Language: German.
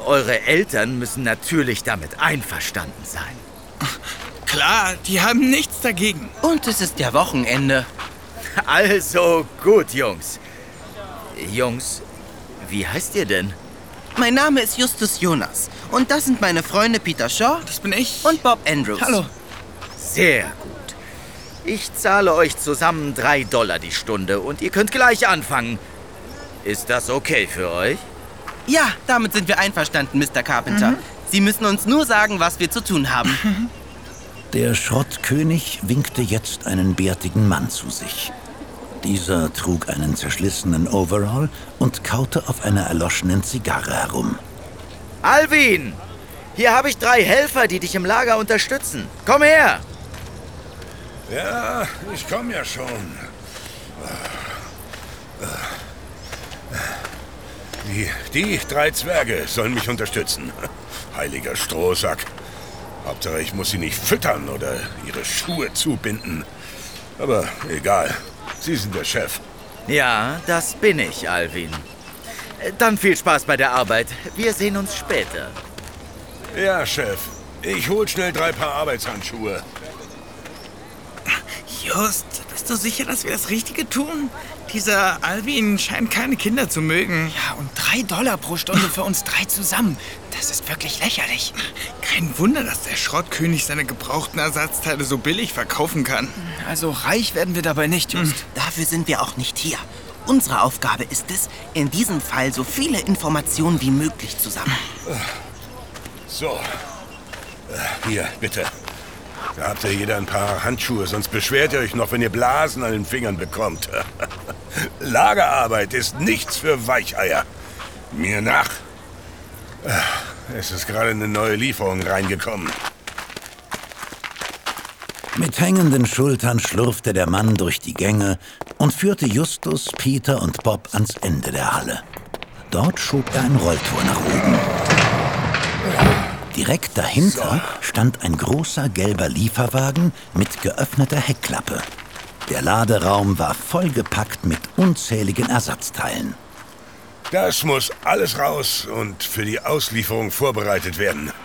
Eure Eltern müssen natürlich damit einverstanden sein. Klar, die haben nichts dagegen. Und es ist ja Wochenende. Also gut, Jungs. Jungs, wie heißt ihr denn? Mein Name ist Justus Jonas. Und das sind meine Freunde Peter Shaw Das bin ich. und Bob Andrews. Hallo. Sehr gut. Ich zahle euch zusammen $3 die Stunde und ihr könnt gleich anfangen. Ist das okay für euch? Ja, damit sind wir einverstanden, Mr. Carpenter. Sie müssen uns nur sagen, was wir zu tun haben. Der Schrottkönig winkte jetzt einen bärtigen Mann zu sich. Dieser trug einen zerschlissenen Overall und kaute auf einer erloschenen Zigarre herum. Alvin! Hier habe ich 3 Helfer, die dich im Lager unterstützen. Komm her! Ja, ich komme ja schon. Die 3 Zwerge sollen mich unterstützen. Heiliger Strohsack. Hauptsache, ich muss sie nicht füttern oder ihre Schuhe zubinden. Aber egal, sie sind der Chef. Ja, das bin ich, Alvin. Dann viel Spaß bei der Arbeit. Wir sehen uns später. Ja, Chef. Ich hol schnell 3 Paar Arbeitshandschuhe. Just, bist du sicher, dass wir das Richtige tun? Dieser Alvin scheint keine Kinder zu mögen. Ja, und $3 pro Stunde für uns 3 zusammen. Das ist wirklich lächerlich. Kein Wunder, dass der Schrottkönig seine gebrauchten Ersatzteile so billig verkaufen kann. Also reich werden wir dabei nicht, Just. Dafür sind wir auch nicht hier. Unsere Aufgabe ist es, in diesem Fall so viele Informationen wie möglich zu sammeln. So. Hier, bitte. Da habt ihr jeder ein paar Handschuhe, sonst beschwert ihr euch noch, wenn ihr Blasen an den Fingern bekommt. Lagerarbeit ist nichts für Weicheier. Mir nach. Es ist gerade eine neue Lieferung reingekommen. Mit hängenden Schultern schlurfte der Mann durch die Gänge und führte Justus, Peter und Bob ans Ende der Halle. Dort schob er ein Rolltor nach oben. Direkt dahinter stand ein großer gelber Lieferwagen mit geöffneter Heckklappe. Der Laderaum war vollgepackt mit unzähligen Ersatzteilen. Das muss alles raus und für die Auslieferung vorbereitet werden.